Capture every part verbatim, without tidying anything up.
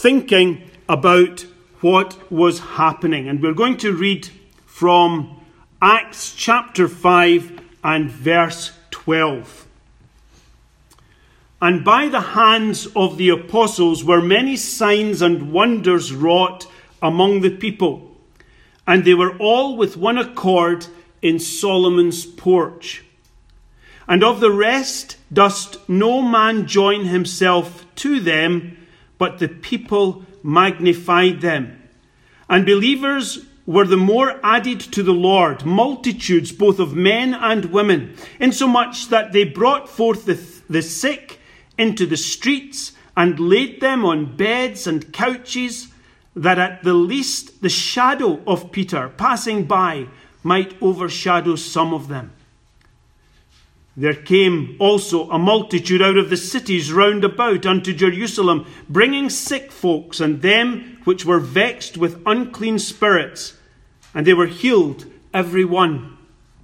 thinking about what was happening. And we're going to read from Acts chapter five and verse twelve. And by the hands of the apostles were many signs and wonders wrought among the people, and they were all with one accord in Solomon's porch. And of the rest dost no man join himself to them, but the people magnified them. And believers were the more added to the Lord, multitudes both of men and women, insomuch that they brought forth the, the sick into the streets and laid them on beds and couches, that at the least the shadow of Peter passing by might overshadow some of them. There came also a multitude out of the cities round about unto Jerusalem, bringing sick folks and them which were vexed with unclean spirits, and they were healed every one.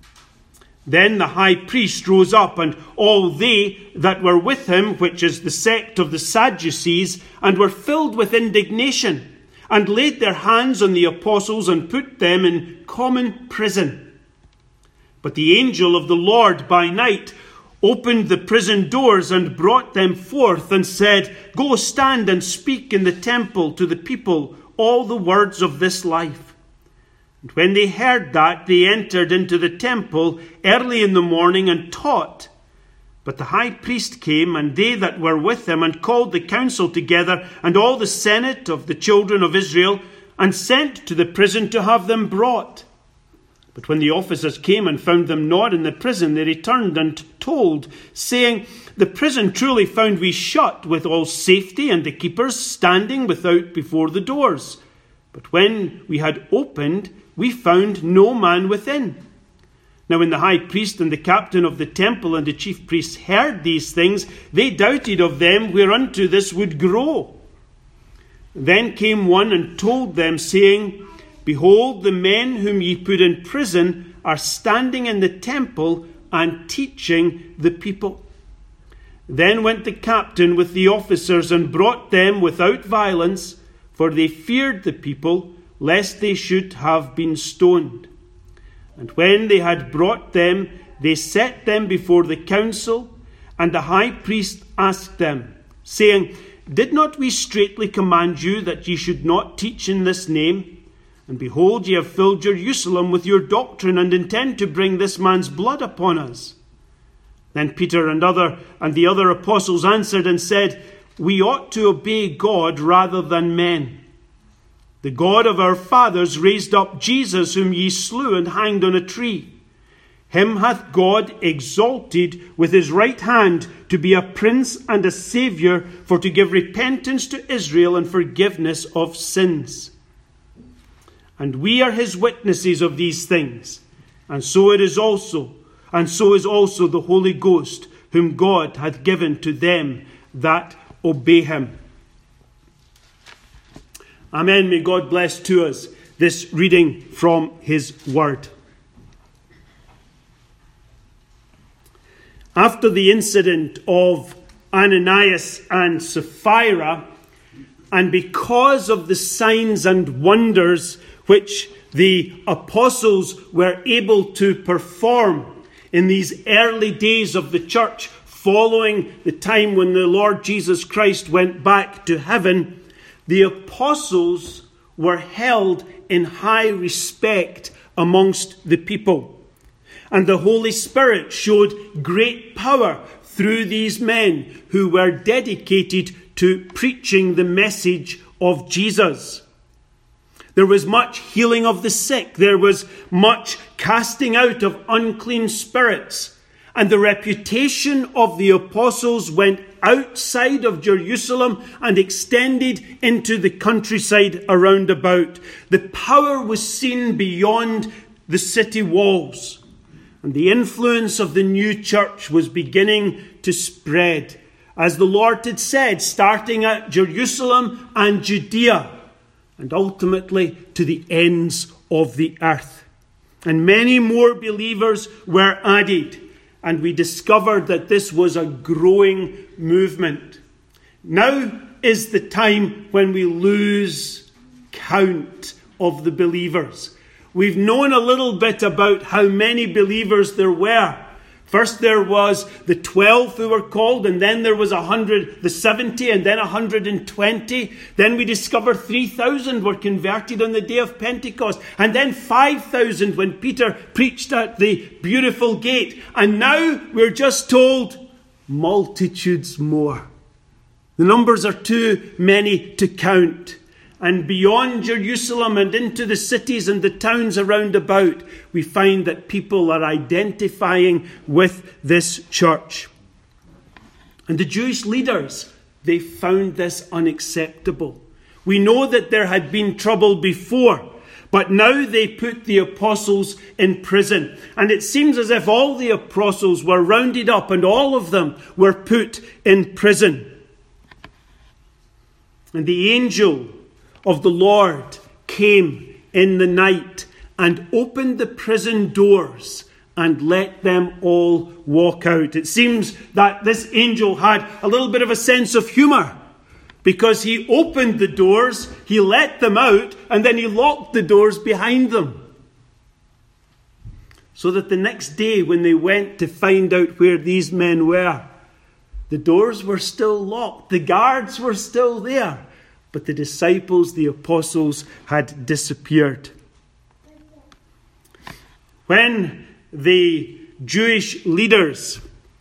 Then the high priest rose up, and all they that were with him, which is the sect of the Sadducees, and were filled with indignation, and laid their hands on the apostles, and put them in common prison. But the angel of the Lord by night opened the prison doors, and brought them forth, and said, Go stand and speak in the temple to the people all the words of this life. And when they heard that, they entered into the temple early in the morning and taught. But the high priest came, and they that were with him, and called the council together, and all the senate of the children of Israel, and sent to the prison to have them brought. But when the officers came and found them not in the prison, they returned and told, saying, The prison truly found we shut with all safety, and the keepers standing without before the doors. But when we had opened, we found no man within. Now when the high priest and the captain of the temple and the chief priests heard these things, they doubted of them whereunto this would grow. Then came one and told them, saying, Behold, the men whom ye put in prison are standing in the temple and teaching the people. Then went the captain with the officers and brought them without violence, for they feared the people, lest they should have been stoned. And when they had brought them, they set them before the council, and the high priest asked them, saying, Did not we straitly command you that ye should not teach in this name? And behold, ye have filled Jerusalem with your doctrine, and intend to bring this man's blood upon us. Then Peter and other and the other apostles answered and said, We ought to obey God rather than men. The God of our fathers raised up Jesus, whom ye slew and hanged on a tree. Him hath God exalted with his right hand to be a prince and a saviour, for to give repentance to Israel and forgiveness of sins. And we are his witnesses of these things, and so it is also, and so is also the Holy Ghost, whom God hath given to them that obey him. Amen. May God bless to us this reading from his word. After the incident of Ananias and Sapphira, and because of the signs and wonders which the apostles were able to perform in these early days of the church, following the time when the Lord Jesus Christ went back to heaven, the apostles were held in high respect amongst the people. And the Holy Spirit showed great power through these men who were dedicated to preaching the message of Jesus. There was much healing of the sick. There was much casting out of unclean spirits. And the reputation of the apostles went outside of Jerusalem and extended into the countryside around about. The power was seen beyond the city walls. And the influence of the new church was beginning to spread, as the Lord had said, starting at Jerusalem and Judea, and ultimately to the ends of the earth. And many more believers were added, and we discovered that this was a growing movement. Now is the time when we lose count of the believers. We've known a little bit about how many believers there were. First there was the twelve who were called, and then there was a hundred, the seventy, and then a hundred and twenty. Then we discover three thousand were converted on the day of Pentecost, and then five thousand when Peter preached at the beautiful gate. And now we're just told multitudes more. The numbers are too many to count. And beyond Jerusalem and into the cities and the towns around about, we find that people are identifying with this church. And the Jewish leaders, they found this unacceptable. We know that there had been trouble before, but now they put the apostles in prison. And it seems as if all the apostles were rounded up and all of them were put in prison. And the angel of the Lord came in the night and opened the prison doors and let them all walk out. It seems that this angel had a little bit of a sense of humour, because he opened the doors, he let them out, and then he locked the doors behind them. So that the next day when they went to find out where these men were, the doors were still locked, the guards were still there, but the disciples, the apostles, had disappeared. When the Jewish leaders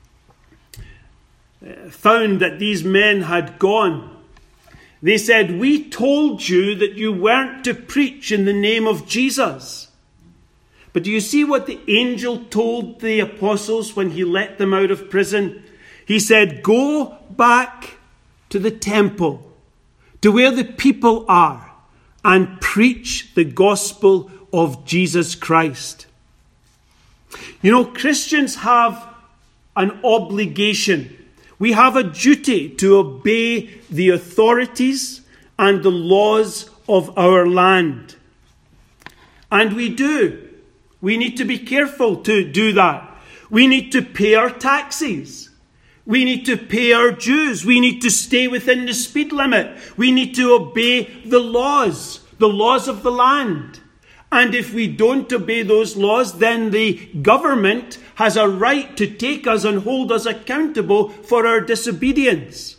found that these men had gone, they said, "We told you that you weren't to preach in the name of Jesus." But do you see what the angel told the apostles when he let them out of prison? He said, "Go back to the temple, to where the people are, and preach the gospel of Jesus Christ." You know, Christians have an obligation. We have a duty to obey the authorities and the laws of our land. And we do. We need to be careful to do that. We need to pay our taxes. We need to pay our dues. We need to stay within the speed limit. We need to obey the laws, the laws of the land. And if we don't obey those laws, then the government has a right to take us and hold us accountable for our disobedience.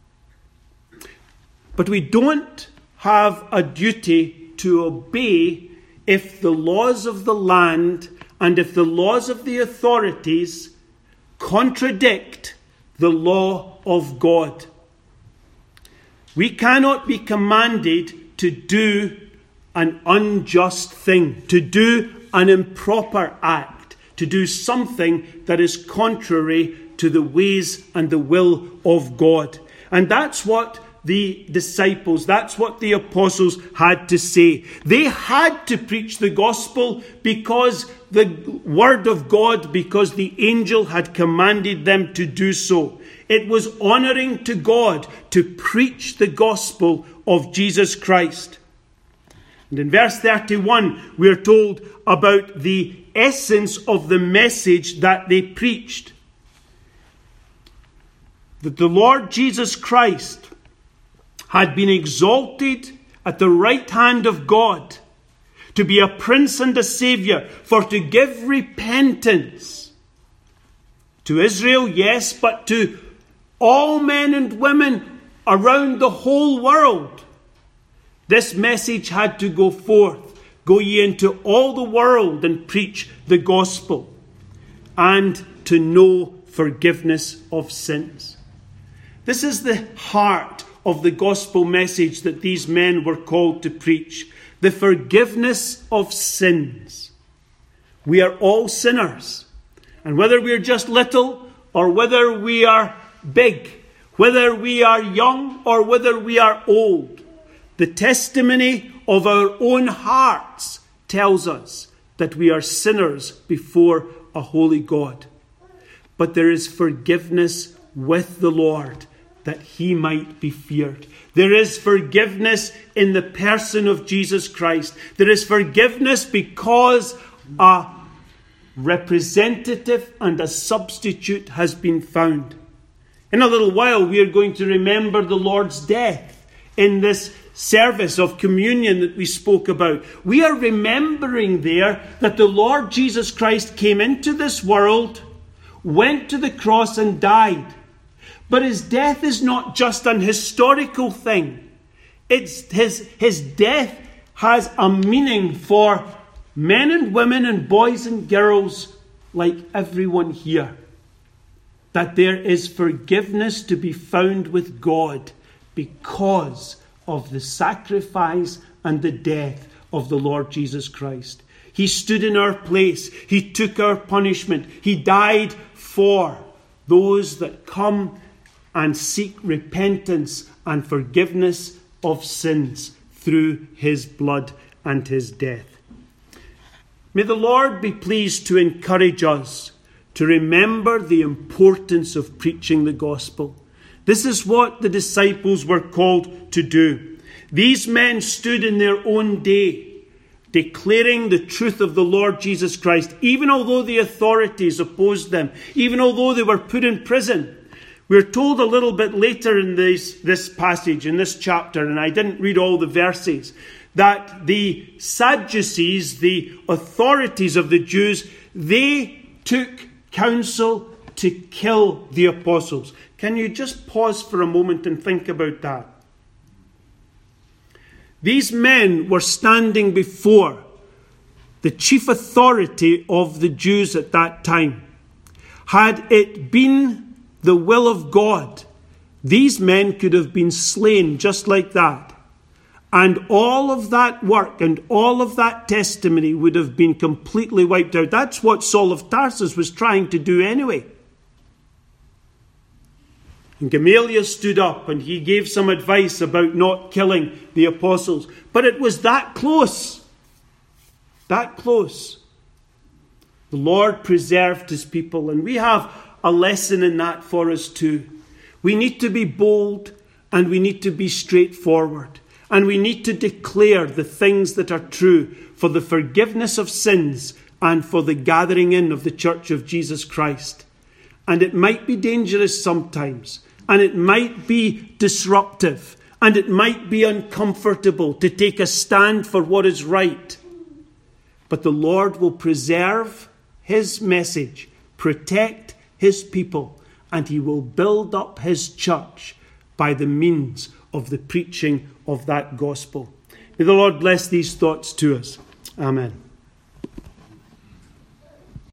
But we don't have a duty to obey if the laws of the land and if the laws of the authorities contradict the law of God. We cannot be commanded to do an unjust thing, to do an improper act, to do something that is contrary to the ways and the will of God. And that's what the disciples, that's what the apostles had to say. They had to preach the gospel because the word of God, because the angel had commanded them to do so. It was honouring to God to preach the gospel of Jesus Christ. And in verse thirty-one, we are told about the essence of the message that they preached. That the Lord Jesus Christ had been exalted at the right hand of God to be a prince and a saviour, for to give repentance to Israel, yes, but to all men and women around the whole world. This message had to go forth. Go ye into all the world and preach the gospel, and to know forgiveness of sins. This is the heart of the gospel message that these men were called to preach. The forgiveness of sins. We are all sinners. And whether we are just little or whether we are big, whether we are young or whether we are old, the testimony of our own hearts tells us that we are sinners before a holy God. But there is forgiveness with the Lord, that he might be feared. There is forgiveness in the person of Jesus Christ. There is forgiveness because a representative and a substitute has been found. In a little while, we are going to remember the Lord's death in this service of communion that we spoke about. We are remembering there that the Lord Jesus Christ came into this world, went to the cross and died. But his death is not just an historical thing. It's his, his death has a meaning for men and women and boys and girls like everyone here. That there is forgiveness to be found with God because of the sacrifice and the death of the Lord Jesus Christ. He stood in our place. He took our punishment. He died for those that come and seek repentance and forgiveness of sins through his blood and his death. May the Lord be pleased to encourage us to remember the importance of preaching the gospel. This is what the disciples were called to do. These men stood in their own day, declaring the truth of the Lord Jesus Christ, even although the authorities opposed them, even although they were put in prison. We're told a little bit later in this, this passage, in this chapter, and I didn't read all the verses, that the Sadducees, the authorities of the Jews, they took counsel to kill the apostles. Can you just pause for a moment and think about that? These men were standing before the chief authority of the Jews at that time. Had it been the will of God, these men could have been slain just like that. And all of that work and all of that testimony would have been completely wiped out. That's what Saul of Tarsus was trying to do anyway. And Gamaliel stood up and he gave some advice about not killing the apostles. But it was that close. That close. The Lord preserved his people, and we have a lesson in that for us too. We need to be bold and we need to be straightforward. And we need to declare the things that are true for the forgiveness of sins and for the gathering in of the church of Jesus Christ. And it might be dangerous sometimes, and it might be disruptive, and it might be uncomfortable to take a stand for what is right. But the Lord will preserve his message, protect his people, and he will build up his church by the means of the preaching of that gospel. May the Lord bless these thoughts to us. Amen.